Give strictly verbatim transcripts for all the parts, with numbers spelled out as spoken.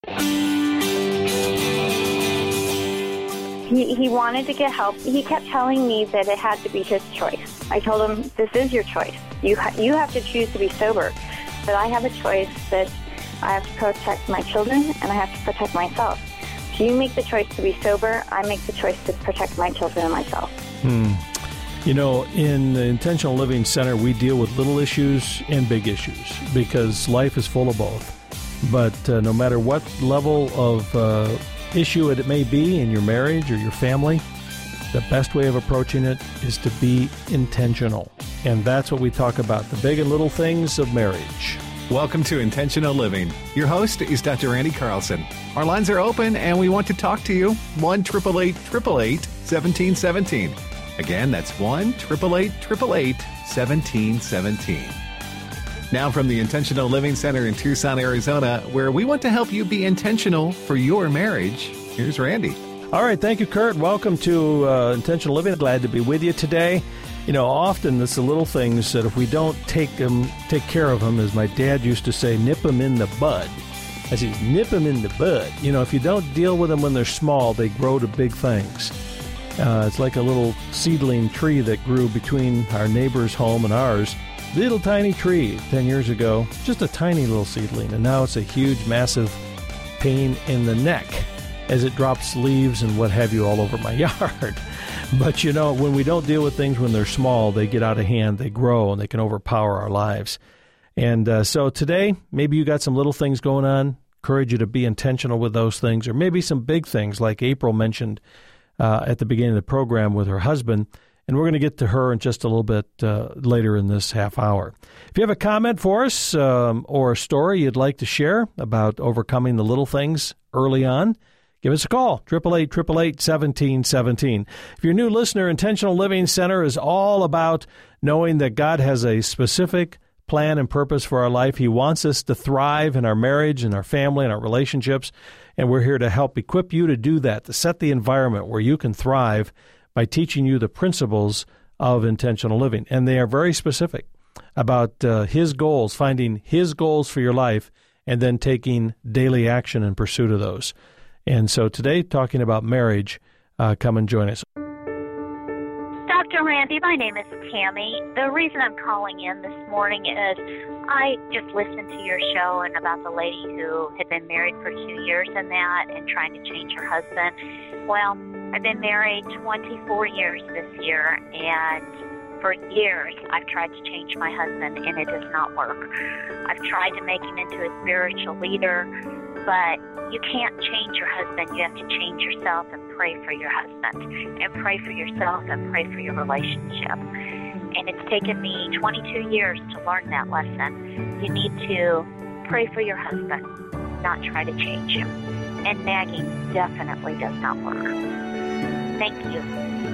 He, he wanted to get help. He kept telling me that it had to be his choice. I told him, this is your choice. You, ha- you have to choose to be sober. But I have a choice that I have to protect my children and I have to protect myself. So you make the choice to be sober. I make the choice to protect my children and myself. Hmm. You know, in the Intentional Living Center, we deal with little issues and big issues because life is full of both. But uh, no matter what level of uh, issue it may be in your marriage or your family, the best way of approaching it is to be intentional. And that's what we talk about, the big and little things of marriage. Welcome to Intentional Living. Your host is Doctor Randy Carlson. Our lines are open and we want to talk to you. one eight eight eight eight eight, one seven one seven. Again, that's one eight eight eight eight eight, one seven one seven. Now from the Intentional Living Center in Tucson, Arizona, where we want to help you be intentional for your marriage, here's Randy. All right, thank you, Kurt. Welcome to uh, Intentional Living. Glad to be with you today. You know, often it's the little things that if we don't take them, take care of them, as my dad used to say, nip them in the bud. I say, nip them in the bud. You know, if you don't deal with them when they're small, they grow to big things. Uh, it's like a little seedling tree that grew between our neighbor's home and ours. Little tiny tree ten years ago, just a tiny little seedling, and now it's a huge, massive pain in the neck as it drops leaves and what have you all over my yard. But, you know, when we don't deal with things when they're small, they get out of hand, they grow, and they can overpower our lives. And uh, so today, maybe you got some little things going on. Encourage you to be intentional with those things, or maybe some big things like April mentioned uh, at the beginning of the program with her husband. And we're going to get to her in just a little bit uh, later in this half hour. If you have a comment for us um, or a story you'd like to share about overcoming the little things early on, give us a call, eight eight eight, eight eight eight, one seven one seven. If you're a new listener, Intentional Living Center is all about knowing that God has a specific plan and purpose for our life. He wants us to thrive in our marriage and our family and our relationships, and we're here to help equip you to do that, to set the environment where you can thrive by teaching you the principles of intentional living. And they are very specific about uh, His goals, finding His goals for your life, and then taking daily action in pursuit of those. And so today, talking about marriage, uh, come and join us. Doctor Randy, my name is Tammy. The reason I'm calling in this morning is I just listened to your show and about the lady who had been married for two years and that and trying to change her husband. Well, I've been married twenty-four years this year, and for years I've tried to change my husband, and it does not work. I've tried to make him into a spiritual leader, but you can't change your husband. You have to change yourself and pray for your husband, and pray for yourself and pray for your relationship. And it's taken me twenty-two years to learn that lesson. You need to pray for your husband, not try to change him. And nagging definitely does not work. Thank you.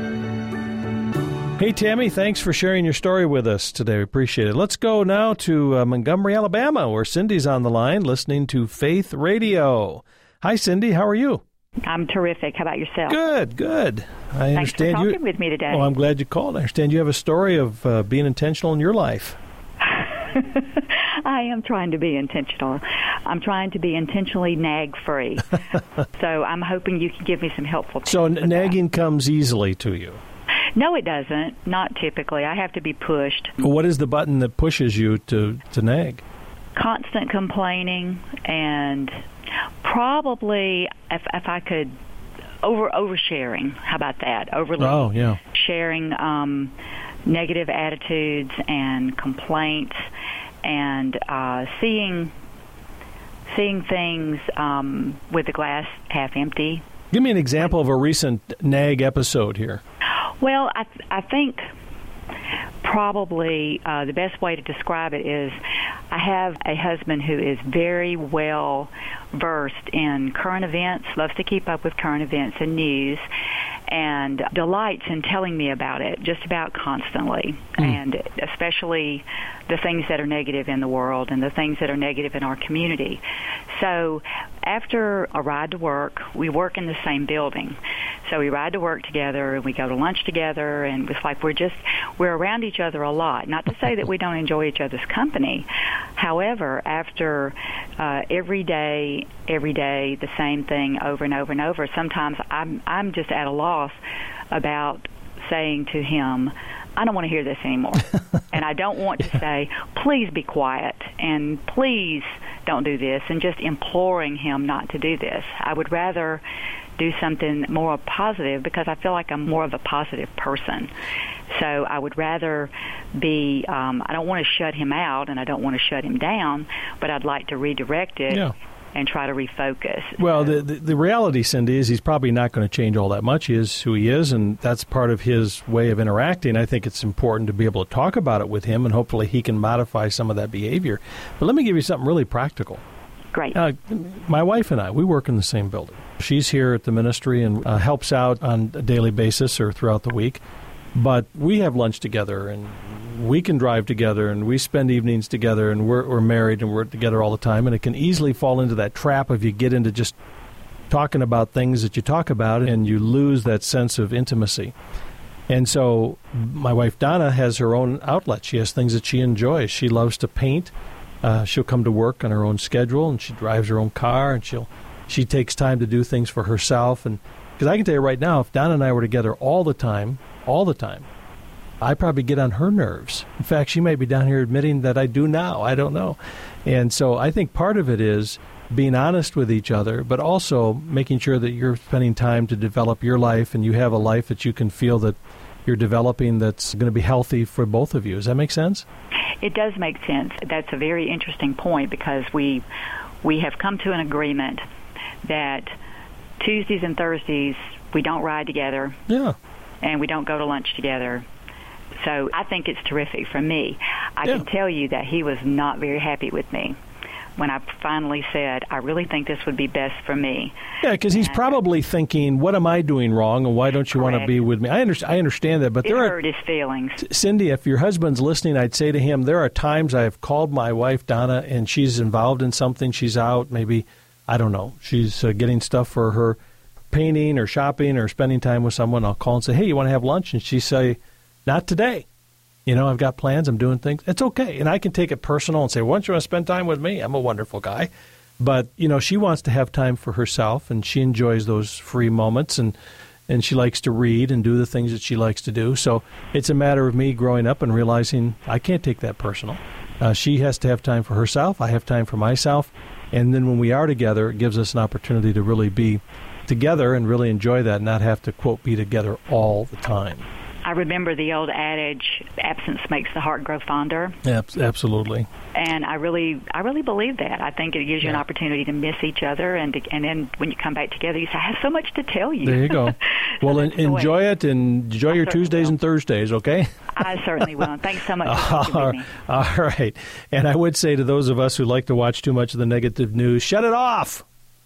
Hey, Tammy, thanks for sharing your story with us today. We appreciate it. Let's go now to uh, Montgomery, Alabama, where Cindy's on the line listening to Faith Radio. Hi, Cindy. How are you? I'm terrific. How about yourself? Good, good. I Thanks understand for talking you, with me today. Well, I'm glad you called. I understand you have a story of uh, being intentional in your life. I am trying to be intentional. I'm trying to be intentionally nag-free. So I'm hoping you can give me some helpful tips. So n- nagging comes easily to you? No, it doesn't. Not typically. I have to be pushed. What is the button that pushes you to, to nag? Constant complaining, and probably, if, if I could, over oversharing. How about that? Overly oh, yeah. sharing um, negative attitudes and complaints, and uh, seeing seeing things um, with the glass half empty. Give me an example of a recent nag episode here. Well, I th- I think probably uh, the best way to describe it is I have a husband who is very well versed in current events, loves to keep up with current events and news, and delights in telling me about it just about constantly, mm. and especially the things that are negative in the world and the things that are negative in our community. So after a ride to work, we work in the same building. So we ride to work together, and we go to lunch together, and it's like we're just, we're around each other a lot. Not to say that we don't enjoy each other's company. However, after uh, every day, every day, the same thing over and over and over, sometimes I'm, I'm just at a loss about saying to him, I don't want to hear this anymore. And I don't want to say, please be quiet, and please don't do this, and just imploring him not to do this. I would rather do something more positive, because I feel like I'm more of a positive person. So I would rather be, um, I don't want to shut him out, and I don't want to shut him down, but I'd like to redirect it. Yeah. And try to refocus. Well, the, the the reality, Cindy, is he's probably not going to change all that much. He is who he is, and that's part of his way of interacting. I think it's important to be able to talk about it with him, and hopefully he can modify some of that behavior. But let me give you something really practical. Great. Uh, my wife and I, we work in the same building. She's here at the ministry and uh, helps out on a daily basis or throughout the week. But we have lunch together, and we can drive together, and we spend evenings together, and we're, we're married, and we're together all the time. And it can easily fall into that trap if you get into just talking about things that you talk about, and you lose that sense of intimacy. And so my wife, Donna, has her own outlet. She has things that she enjoys. She loves to paint. Uh, she'll come to work on her own schedule, and she drives her own car, and she'll she takes time to do things for herself. And because I can tell you right now, if Donna and I were together all the time, all the time, I probably get on her nerves. In fact, she may be down here admitting that I do now. I don't know. And so I think part of it is being honest with each other, but also making sure that you're spending time to develop your life, and you have a life that you can feel that you're developing that's going to be healthy for both of you. Does that make sense? It does make sense. That's a very interesting point, because we we have come to an agreement that Tuesdays and Thursdays we don't ride together. Yeah. And we don't go to lunch together. So I think it's terrific for me. I yeah. can tell you that he was not very happy with me when I finally said, I really think this would be best for me. Yeah, because he's probably thinking, what am I doing wrong, and why don't you correct. want to be with me? I, under- I understand that, but it there hurt are... his feelings. Cindy, if your husband's listening, I'd say to him, there are times I have called my wife, Donna, and she's involved in something. She's out, maybe, I don't know, she's uh, getting stuff for her painting or shopping or spending time with someone. I'll call and say, hey, you want to have lunch? And she say, not today. You know, I've got plans. I'm doing things. It's okay. And I can take it personal and say, why don't you want to spend time with me? I'm a wonderful guy. But, you know, she wants to have time for herself, and she enjoys those free moments, and, and she likes to read and do the things that she likes to do. So it's a matter of me growing up and realizing I can't take that personal. Uh, she has to have time for herself. I have time for myself. And then when we are together, it gives us an opportunity to really be together and really enjoy that and not have to, quote, be together all the time. I remember the old adage, absence makes the heart grow fonder. Yep, absolutely. And I really I really believe that. I think it gives you yeah. an opportunity to miss each other, and to, and then when you come back together, you say, I have so much to tell you. There you go. so well, en- enjoy it, and enjoy I your Tuesdays will. and Thursdays, okay? I certainly will. And thanks so much for all, talking with me. All right. And I would say to those of us who like to watch too much of the negative news, shut it off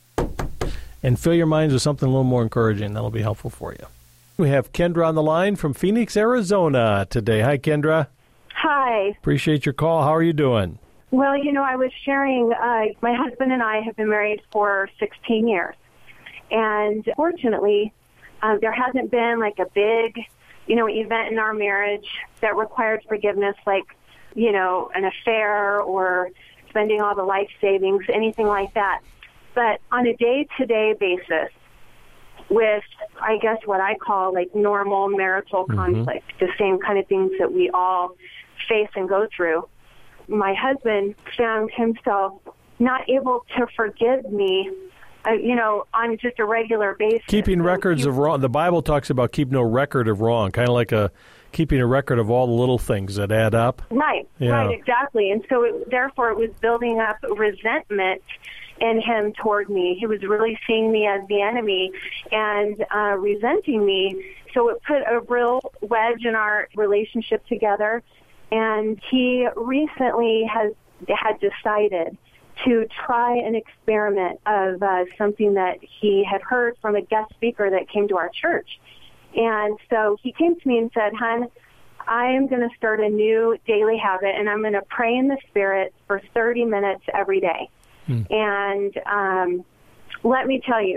and fill your minds with something a little more encouraging. That'll be helpful for you. We have Kendra on the line from Phoenix, Arizona today. Hi, Kendra. Hi. Appreciate your call. How are you doing? Well, you know, I was sharing, uh, my husband and I have been married for sixteen years. And fortunately, um, there hasn't been like a big, you know, event in our marriage that required forgiveness, like, you know, an affair or spending all the life savings, anything like that. But on a day-to-day basis, with, I guess, what I call like normal marital mm-hmm. conflict, the same kind of things that we all face and go through, my husband found himself not able to forgive me, uh, you know, on just a regular basis. Keeping so records he, of wrong. The Bible talks about keep no record of wrong, kind of like a keeping a record of all the little things that add up. Right, yeah. right, exactly. And so it, therefore it was building up resentment in him toward me. He was really seeing me as the enemy and uh, resenting me. So it put a real wedge in our relationship together. And he recently has had decided to try an experiment of uh, something that he had heard from a guest speaker that came to our church. And so he came to me and said, hon, I am going to start a new daily habit, and I'm going to pray in the Spirit for thirty minutes every day. Hmm. And um, let me tell you,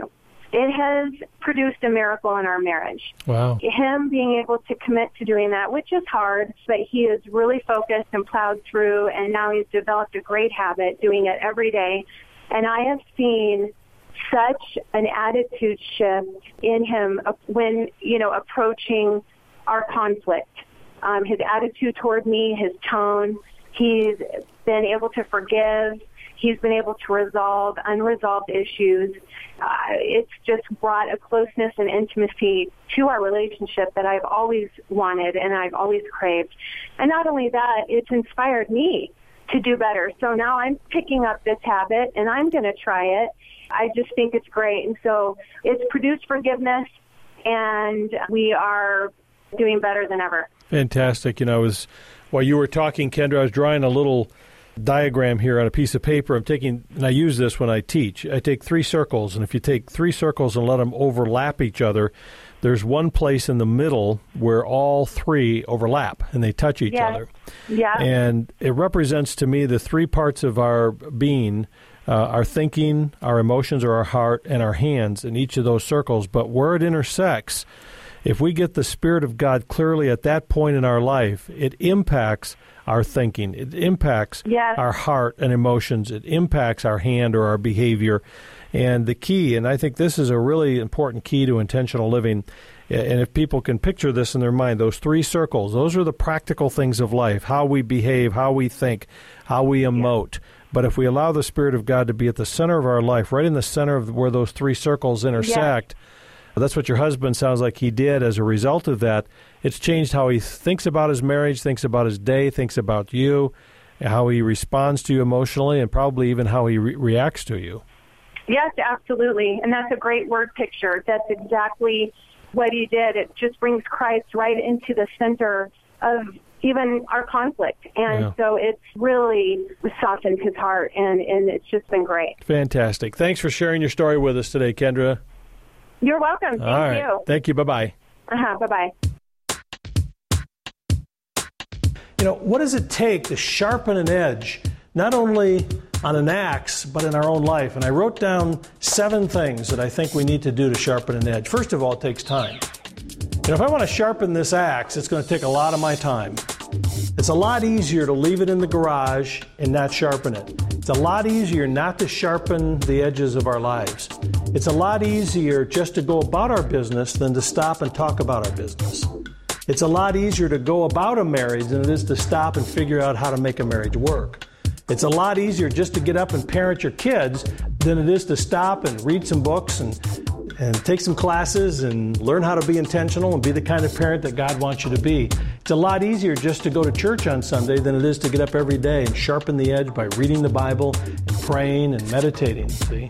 it has produced a miracle in our marriage. Wow. Him being able to commit to doing that, which is hard, but he is really focused and plowed through, and now he's developed a great habit doing it every day. And I have seen such an attitude shift in him when, you know, approaching our conflict. Um, his attitude toward me, his tone, he's been able to forgive. He's been able to resolve unresolved issues. Uh, it's just brought a closeness and intimacy to our relationship that I've always wanted and I've always craved. And not only that, it's inspired me to do better. So now I'm picking up this habit, and I'm going to try it. I just think it's great. And so it's produced forgiveness, and we are doing better than ever. Fantastic. You know, I was, while you were talking, Kendra, I was drawing a little diagram here on a piece of paper. I'm taking, and I use this when I teach. I take three circles, and if you take three circles and let them overlap each other, there's one place in the middle where all three overlap and they touch each yes. other. Yeah. And it represents to me the three parts of our being, uh, our thinking, our emotions or our heart, and our hands in each of those circles. But where it intersects, if we get the Spirit of God clearly at that point in our life, it impacts our thinking. It impacts yes. our heart and emotions. It impacts our hand or our behavior. And the key, and I think this is a really important key to intentional living, and if people can picture this in their mind, those three circles, those are the practical things of life, how we behave, how we think, how we emote. Yes. But if we allow the Spirit of God to be at the center of our life, right in the center of where those three circles intersect, yes. that's what your husband sounds like he did as a result of that. It's changed how he thinks about his marriage, thinks about his day, thinks about you, how he responds to you emotionally, and probably even how he re- reacts to you. Yes, absolutely. And that's a great word picture. That's exactly what he did. It just brings Christ right into the center of even our conflict. And yeah. so it's really softened his heart, and, and it's just been great. Fantastic. Thanks for sharing your story with us today, Kendra. You're welcome. Thank All right. you. Thank you. Bye-bye. Uh-huh. Bye-bye. You know, what does it take to sharpen an edge, not only on an axe, but in our own life? And I wrote down seven things that I think we need to do to sharpen an edge. First of all, it takes time. You know, if I want to sharpen this axe, it's going to take a lot of my time. It's a lot easier to leave it in the garage and not sharpen it. It's a lot easier not to sharpen the edges of our lives. It's a lot easier just to go about our business than to stop and talk about our business. It's a lot easier to go about a marriage than it is to stop and figure out how to make a marriage work. It's a lot easier just to get up and parent your kids than it is to stop and read some books and and take some classes and learn how to be intentional and be the kind of parent that God wants you to be. It's a lot easier just to go to church on Sunday than it is to get up every day and sharpen the edge by reading the Bible and praying and meditating, see?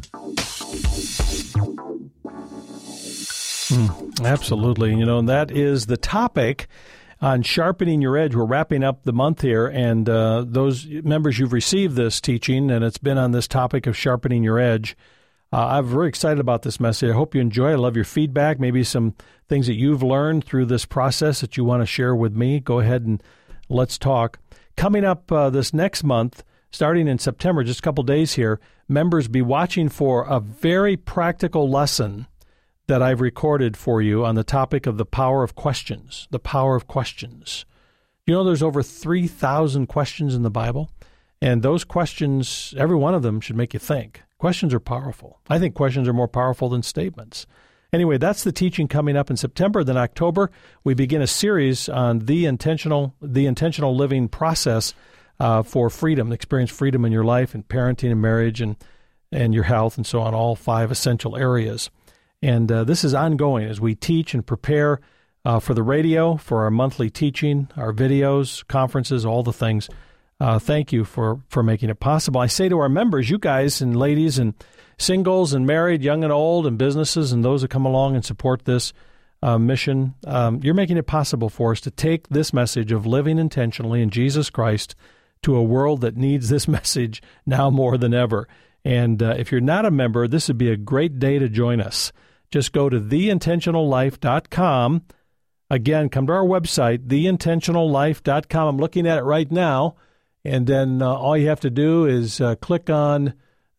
Mm, absolutely. You know, and that is the topic on sharpening your edge. We're wrapping up the month here, and uh, those members, you've received this teaching, and it's been on this topic of sharpening your edge. Uh, I'm very excited about this message. I hope you enjoy it. I love your feedback, maybe some things that you've learned through this process that you want to share with me. Go ahead and let's talk. Coming up uh, this next month, starting in September, just a couple days here, members be watching for a very practical lesson that I've recorded for you on the topic of the power of questions, the power of questions. You know, there's over three thousand questions in the Bible, and those questions, every one of them should make you think. Questions are powerful. I think questions are more powerful than statements. Anyway, that's the teaching coming up in September. Then October, we begin a series on the intentional, the intentional living process uh, for freedom, experience freedom in your life and parenting and marriage and, and your health and so on, all five essential areas. And uh, this is ongoing as we teach and prepare uh, for the radio, for our monthly teaching, our videos, conferences, all the things. Uh, thank you for, for making it possible. I say to our members, you guys and ladies and singles and married, young and old, and businesses and those that come along and support this uh, mission, um, you're making it possible for us to take this message of living intentionally in Jesus Christ to a world that needs this message now more than ever. And uh, if you're not a member, this would be a great day to join us. Just go to the intentional life dot com. Again, come to our website, the intentional life dot com. I'm looking at it right now. And then uh, all you have to do is uh, click on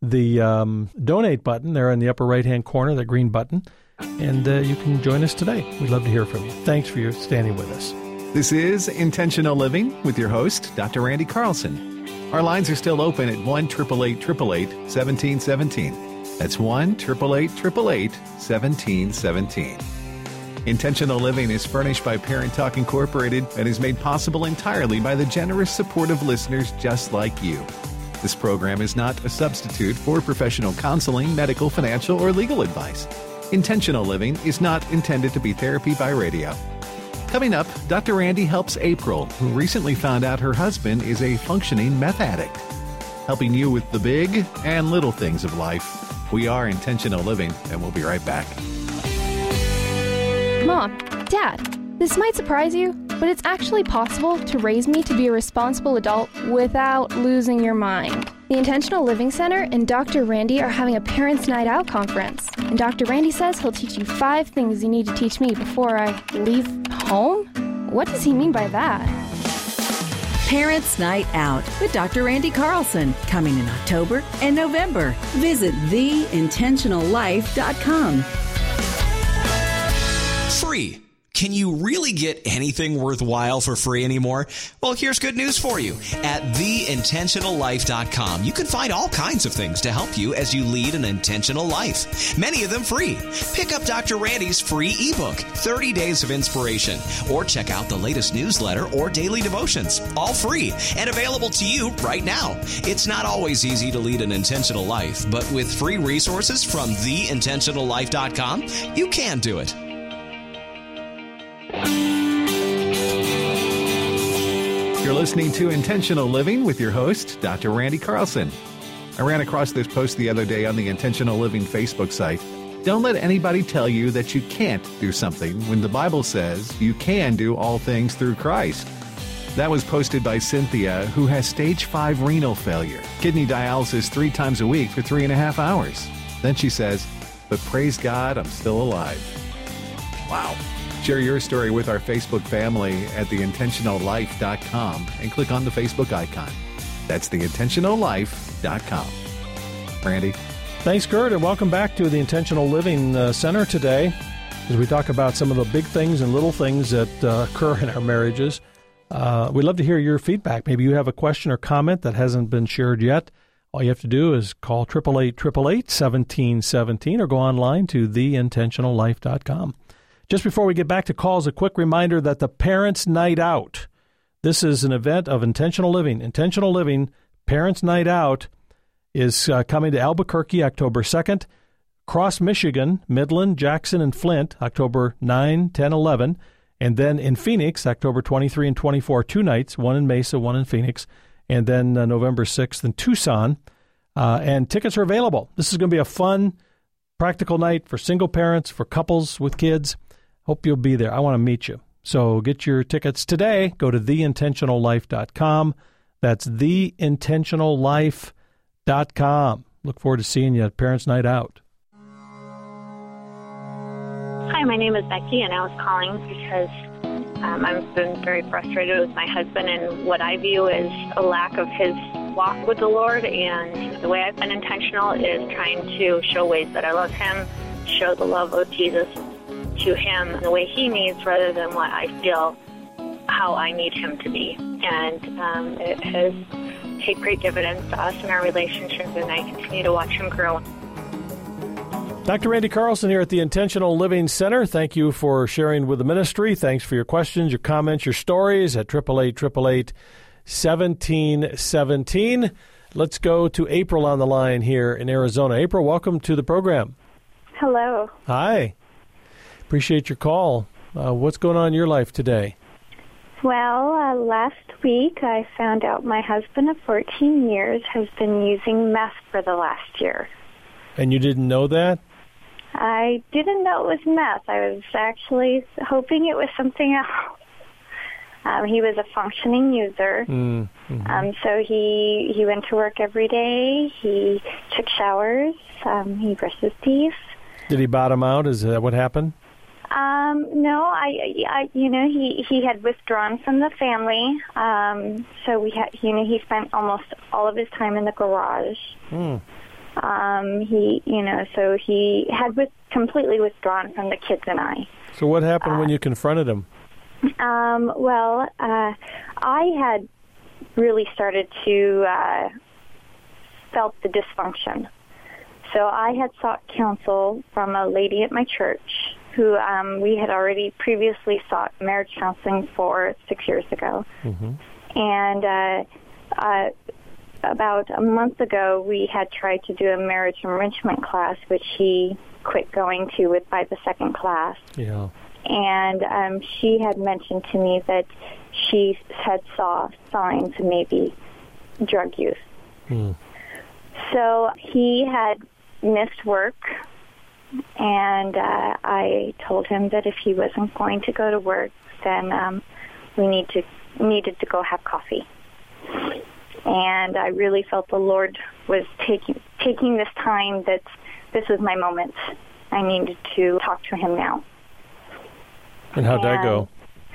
the um, donate button there in the upper right-hand corner, the green button, and uh, you can join us today. We'd love to hear from you. Thanks for your standing with us. This is Intentional Living with your host, Doctor Randy Carlson. Our lines are still open at one eight eight eight eight eight, one seven one seven. That's one eight eight eight eight eight, one seven one seven. Intentional Living is furnished by Parent Talk Incorporated and is made possible entirely by the generous support of listeners just like you. This program is not a substitute for professional counseling, medical, financial, or legal advice. Intentional Living is not intended to be therapy by radio. Coming up, Doctor Randy helps April, who recently found out her husband is a functioning meth addict. Helping you with the big and little things of life. We are Intentional Living, and we'll be right back. Mom, Dad, this might surprise you, but it's actually possible to raise me to be a responsible adult without losing your mind. The Intentional Living Center and Doctor Randy are having a Parents' Night Out conference, and Doctor Randy says he'll teach you five things you need to teach me before I leave home? What does he mean by that? Parents' Night Out with Doctor Randy Carlson, coming in October and November. Visit the intentional life dot com. Free. Can you really get anything worthwhile for free anymore? Well, here's good news for you. At the intentional life dot com, you can find all kinds of things to help you as you lead an intentional life. Many of them free. Pick up Doctor Randy's free ebook, thirty days of Inspiration, or check out the latest newsletter or daily devotions. All free and available to you right now. It's not always easy to lead an intentional life, but with free resources from the intentional life dot com, you can do it. You're listening to Intentional Living with your host, Doctor Randy Carlson. I ran across this post the other day on the Intentional Living Facebook site. Don't let anybody tell you that you can't do something when the Bible says you can do all things through Christ. That was posted by Cynthia, who has stage five renal failure, kidney dialysis three times a week for three and a half hours. Then she says, but praise God, I'm still alive. Wow. Share your story with our Facebook family at the intentional life dot com and click on the Facebook icon. That's the intentional life dot com. Randy? Thanks, Kurt, and welcome back to the Intentional Living uh, Center today as we talk about some of the big things and little things that uh, occur in our marriages. Uh, we'd love to hear your feedback. Maybe you have a question or comment that hasn't been shared yet. All you have to do is call eight eight eight, eight eight eight, one seven one seven or go online to the intentional life dot com. Just before we get back to calls, a quick reminder that the Parents' Night Out, this is an event of Intentional Living. Intentional Living, Parents' Night Out, is uh, coming to Albuquerque October second, Cross, Michigan, Midland, Jackson, and Flint, October ninth, tenth, eleventh, and then in Phoenix, October twenty-third and twenty-fourth, two nights, one in Mesa, one in Phoenix, and then uh, November sixth in Tucson, uh, and tickets are available. This is going to be a fun, practical night for single parents, for couples with kids. Hope you'll be there. I want to meet you. So get your tickets today. Go to the intentional life dot com. That's the intentional life dot com. Look forward to seeing you at Parents' Night Out. Hi, my name is Becky, and I was calling because um, I've been very frustrated with my husband and what I view as a lack of his walk with the Lord. And the way I've been intentional is trying to show ways that I love him, show the love of Jesus to him the way he needs rather than what I feel how I need him to be. And um, it has paid great dividends to us in our relationship, and I continue to watch him grow. Doctor Randy Carlson here at the Intentional Living Center. Thank you for sharing with the ministry. Thanks for your questions, your comments, your stories at eight eight eight, eight eight eight, one seven one seven. Let's go to April on the line here in Arizona. April, welcome to the program. Hello. Hi. Appreciate your call. Uh, what's going on in your life today? Well, uh, last week I found out my husband of fourteen years has been using meth for the last year. And you didn't know that? I didn't know it was meth. I was actually hoping it was something else. Um, he was a functioning user. Mm-hmm. Um, so he he went to work every day. He took showers. Um, he brushed his teeth. Did he bottom out? Is that what happened? Um, no, I, I, you know, he, he had withdrawn from the family. Um, so we had, you know, he spent almost all of his time in the garage. Mm. Um, he, you know, so he had with, completely withdrawn from the kids and I. So what happened uh, when you confronted him? Um, well, uh, I had really started to uh, felt the dysfunction. So I had sought counsel from a lady at my church who um, we had already previously sought marriage counseling for six years ago. Mm-hmm. And uh, uh, about a month ago, we had tried to do a marriage enrichment class, which he quit going to with by the second class. Yeah. And um, she had mentioned to me that she had saw signs of maybe drug use. Hmm. So he had missed work, and uh, I told him that if he wasn't going to go to work, then um, we need to needed to go have coffee. And I really felt the Lord was taking taking this time that this was my moment. I needed to talk to him now. And how'd that go?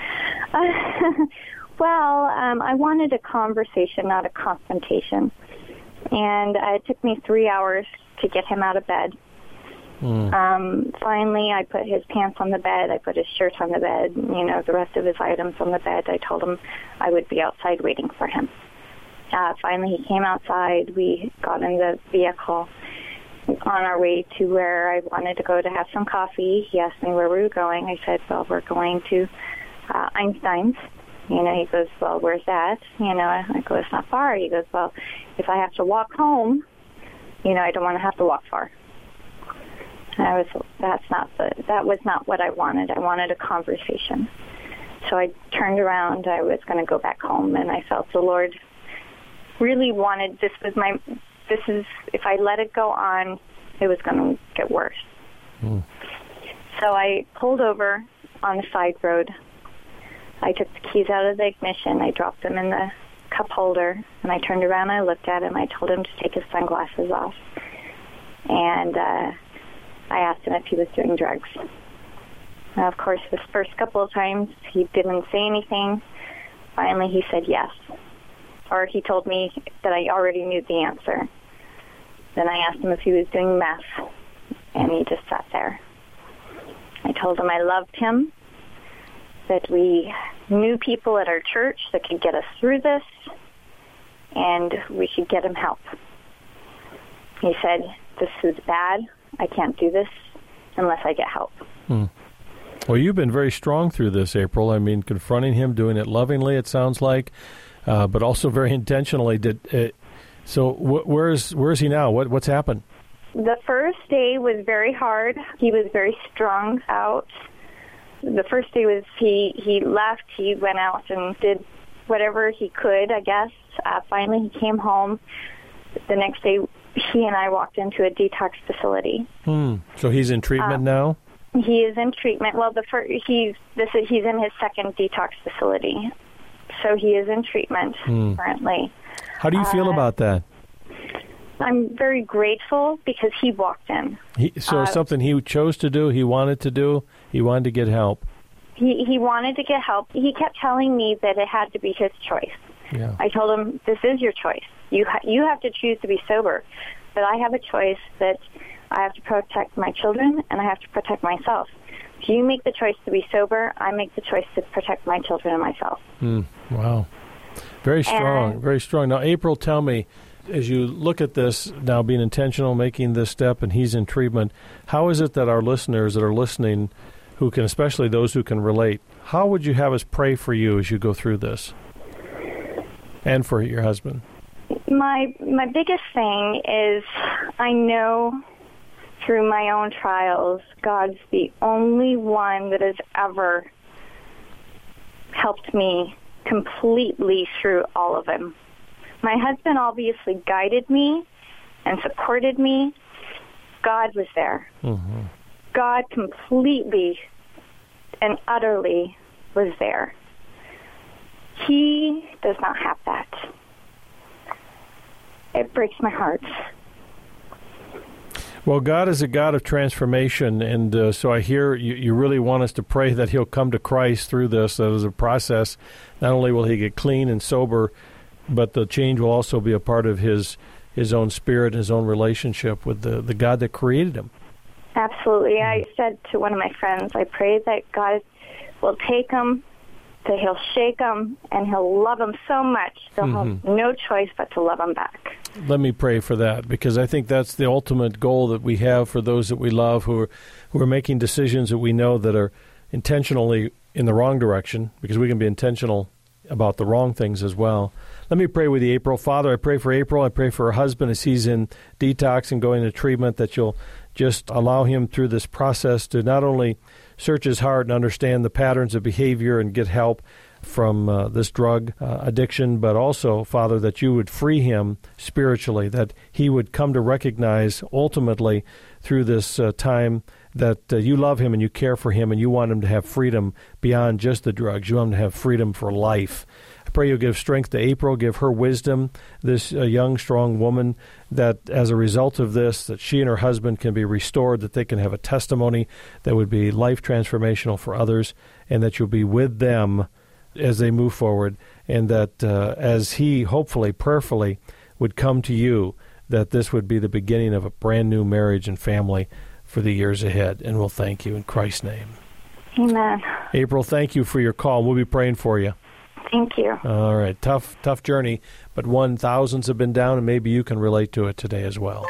Uh, well, um, I wanted a conversation, not a confrontation. And uh, it took me three hours to get him out of bed. Mm. Um, finally, I put his pants on the bed. I put his shirt on the bed. You know, the rest of his items on the bed. I told him I would be outside waiting for him. Uh, finally, he came outside. We got in the vehicle on our way to where I wanted to go to have some coffee. He asked me where we were going. I said, well, we're going to uh, Einstein's. You know, he goes, well, where's that? You know, I go, it's not far. He goes, well, if I have to walk home, you know, I don't want to have to walk far. And I was, that's not the, that was not what I wanted. I wanted a conversation. So I turned around. I was going to go back home, and I felt the Lord really wanted, this was my, this is, if I let it go on, it was going to get worse. Mm. So I pulled over on the side road. I took the keys out of the ignition. I dropped them in the cup holder, and I turned around and I looked at him. I told him to take his sunglasses off. And uh, I asked him if he was doing drugs. Now, of course, the first couple of times he didn't say anything. Finally, he said yes. Or he told me that I already knew the answer. Then I asked him if he was doing meth, and he just sat there. I told him I loved him, that we knew people at our church that could get us through this, and we should get him help. He said, this is bad. I can't do this unless I get help. Hmm. Well, you've been very strong through this, April. I mean, confronting him, doing it lovingly, it sounds like, uh, but also very intentionally. Did uh, so? Wh- where's where is he now? What what's happened? The first day was very hard. He was very strung out. The first day was he, he left. He went out and did whatever he could, I guess. Uh, finally, he came home. The next day, he and I walked into a detox facility. Hmm. So he's in treatment um, now? He is in treatment. Well, the first, he's this is, he's in his second detox facility. So he is in treatment hmm. currently. How do you feel uh, about that? I'm very grateful because he walked in. He, so uh, something he chose to do, he wanted to do, he wanted to get help. He he wanted to get help. He kept telling me that it had to be his choice. Yeah. I told him, this is your choice. You ha- you have to choose to be sober. But I have a choice that I have to protect my children and I have to protect myself. If you make the choice to be sober, I make the choice to protect my children and myself. Mm, wow. Very strong, and, very strong. Now, April, tell me, as you look at this now, being intentional, making this step, and he's in treatment, how is it that our listeners that are listening, who can, especially those who can relate, how would you have us pray for you as you go through this, and for your husband? My my biggest thing is I know through my own trials, God's the only one that has ever helped me completely through all of them. My husband obviously guided me and supported me. God was there. Mm-hmm. God completely and utterly was there. He does not have that. It breaks my heart. Well, God is a God of transformation, and uh, so I hear you, you really want us to pray that he'll come to Christ through this. That is a process. Not only will he get clean and sober, but the change will also be a part of his his own spirit, his own relationship with the, the God that created him. Absolutely. I said to one of my friends, I pray that God will take him, that he'll shake him, and he'll love him so much they'll mm-hmm. have no choice but to love him back. Let me pray for that, because I think that's the ultimate goal that we have for those that we love who are, who are making decisions that we know that are intentionally in the wrong direction, because we can be intentional about the wrong things as well. Let me pray with you, April. Father, I pray for April. I pray for her husband as he's in detox and going to treatment, that you'll just allow him through this process to not only search his heart and understand the patterns of behavior and get help from uh, this drug uh, addiction, but also, Father, that you would free him spiritually, that he would come to recognize ultimately through this uh, time that uh, you love him and you care for him and you want him to have freedom beyond just the drugs. You want him to have freedom for life. I pray you'll give strength to April, give her wisdom, this uh, young, strong woman, that as a result of this, that she and her husband can be restored, that they can have a testimony that would be life transformational for others, and that you'll be with them as they move forward, and that uh, as he hopefully, prayerfully, would come to you, that this would be the beginning of a brand new marriage and family for the years ahead. And we'll thank you in Christ's name. Amen. April, thank you for your call. We'll be praying for you. Thank you. All right. Tough, tough journey, but one, thousands have been down, and maybe you can relate to it today as well.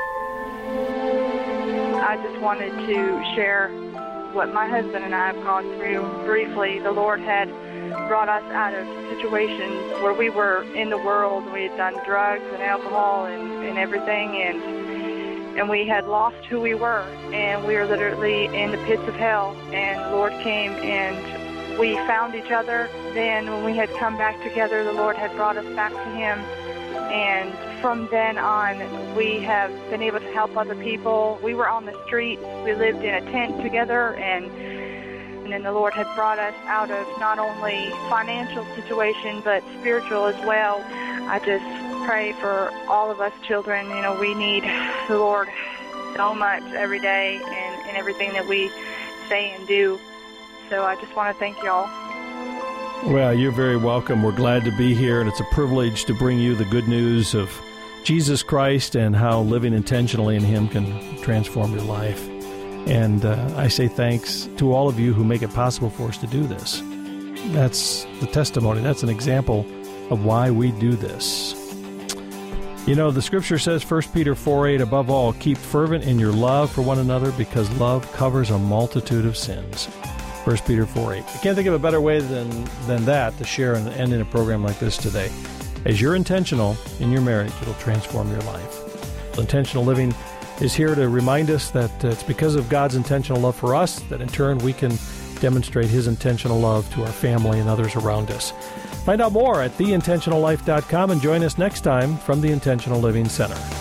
I just wanted to share what my husband and I have gone through briefly. The Lord had brought us out of situations where we were in the world. We had done drugs and alcohol and, and everything, and and we had lost who we were, and we were literally in the pits of hell. And the Lord came and we found each other. Then when we had come back together, the Lord had brought us back to Him. And from then on, we have been able to help other people. We were on the streets. We lived in a tent together, and and then the Lord had brought us out of not only financial situation, but spiritual as well. I just pray for all of us children. You know, we need the Lord so much every day and, and everything that we say and do. So I just want to thank y'all. Well, you're very welcome. We're glad to be here, and it's a privilege to bring you the good news of Jesus Christ and how living intentionally in Him can transform your life. And uh, I say thanks to all of you who make it possible for us to do this. That's the testimony. That's an example of why we do this. You know, the Scripture says, First Peter four eight, above all, keep fervent in your love for one another, because love covers a multitude of sins. First Peter four eight. I can't think of a better way than, than that to share and end in a program like this today. As you're intentional in your marriage, it'll transform your life. Intentional living is here to remind us that uh, it's because of God's intentional love for us that in turn we can demonstrate His intentional love to our family and others around us. Find out more at the intentional life dot com and join us next time from the Intentional Living Center.